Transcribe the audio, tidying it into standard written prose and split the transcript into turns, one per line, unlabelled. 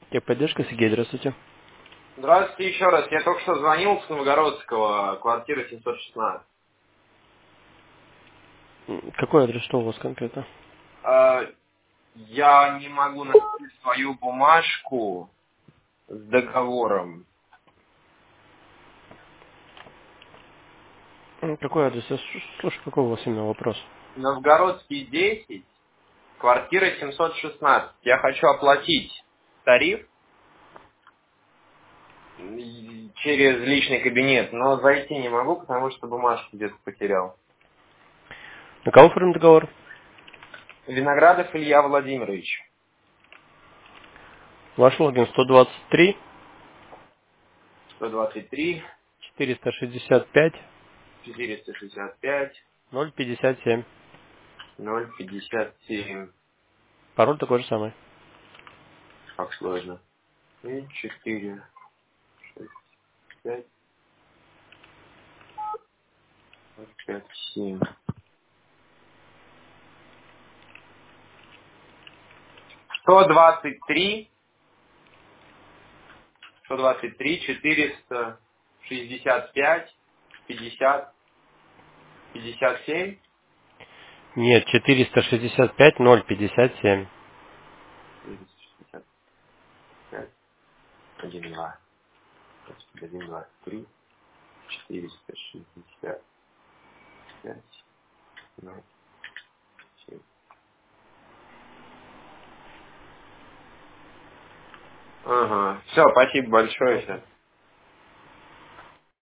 Техподдержка, Сергей, здравствуйте.
Здравствуйте еще раз. Я только что звонил с Новогородского, квартира 716.
Какой адрес, что у вас конкретно?
Я не могу найти свою бумажку с договором.
Какой адрес? Слушай, какой у вас именно вопрос?
Новгородский 10, квартира 716. Я хочу оплатить тариф через личный кабинет, но зайти не могу, потому что бумажку где-то потерял.
На кого оформлен договор?
Виноградов Илья Владимирович.
Ваш логин 123
123
465
465
057.
057.
Пароль такой же самый.
Как сложно. И 4, 6, 5, 5, 7. 123, 123, 465, 50, 57,
Нет, 465 057.
465, 1, 2, 1, 2, 3, 465, 0, 7. Ага. Все, спасибо большое. Все.